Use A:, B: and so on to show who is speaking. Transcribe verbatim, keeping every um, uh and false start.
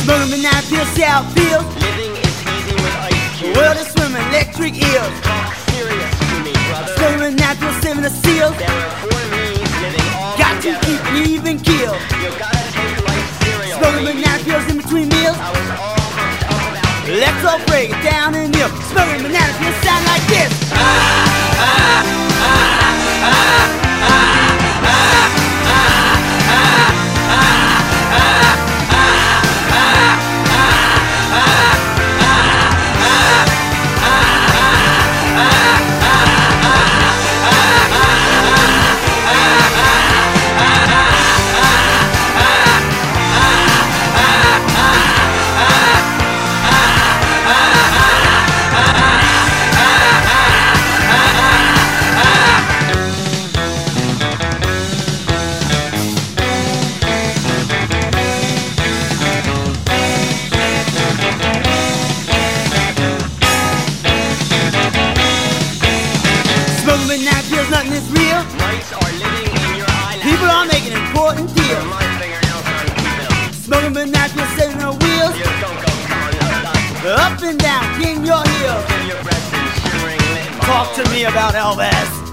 A: Smoking banana peels, see how it feels.
B: Living is hazy with ice cubes.
A: World is swimming, electric eels.
B: Talk serious to me, brother.
A: Smoking banana peels, saving the seals.
B: There are four me's living all
A: Got to
B: together.
A: keep an even keel.
B: You gotta take life serious.
A: Smoking banana peels in between meals.
B: I was all hooked up about you.
A: Let's all break it down and kneel. Smoking banana peels sound like this. Smoking banana peels, nothing is real.
B: Mice are living in your eyelashes.
A: People are making important
B: Your
A: deals.
B: my fingernails are unkeeping.
A: Smoking banana peels, saving the wheels.
B: Your go-go conduct.
A: Up and down, king your heels.
B: Your breath is shimmering lit.
A: Talk to me about Elvis.